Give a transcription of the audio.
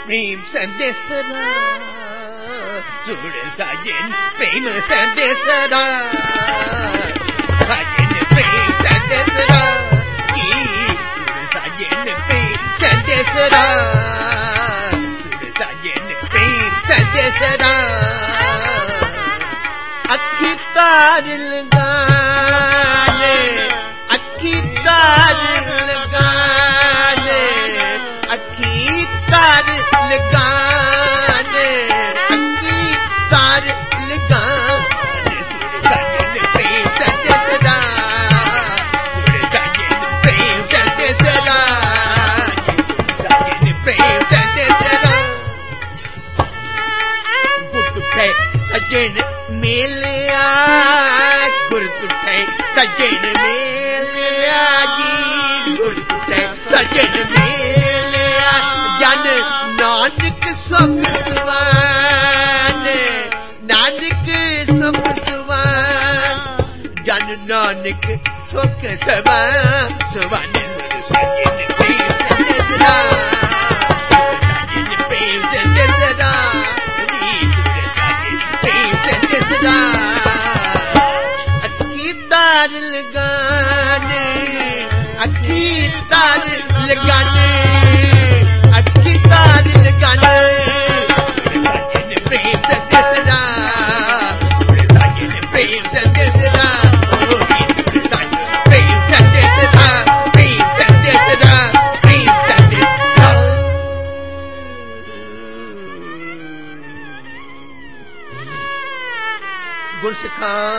प्रेम संदेशरा जुड़ साजन प्रेम संदेशरा साजन प्रेम संदेशरा जुड़ साजन प्रेम संदेशरा जुड़ साजन प्रेम संदेशरा अखी तार लगाने अखी तार लगाने अखी तार लगाने अखी तार लगाने सुर साजन प्रेम संदेशरा सुर साजन प्रेम संदेशरा साजन प्रेम संदेशरा गुट उठे सजन मेलिया गुरत उठे सजन मेलिया जी गुरत उठे सजन मेलिया जन नानक सुख सुवान नानक सुख सुवान जन नानक सुख सुवान सुवान सजन प्रेम संदेशरा सजन प्रेम संदेशरा अखी तार लगाने अखी तार लगाने अखी तार लगाने साजन प्रेम संदेशरा साजन प्रेम संदेशरा प्रेम संदेशरा प्रेम संदेशरा प्रेम संदेशरा गुरसिखा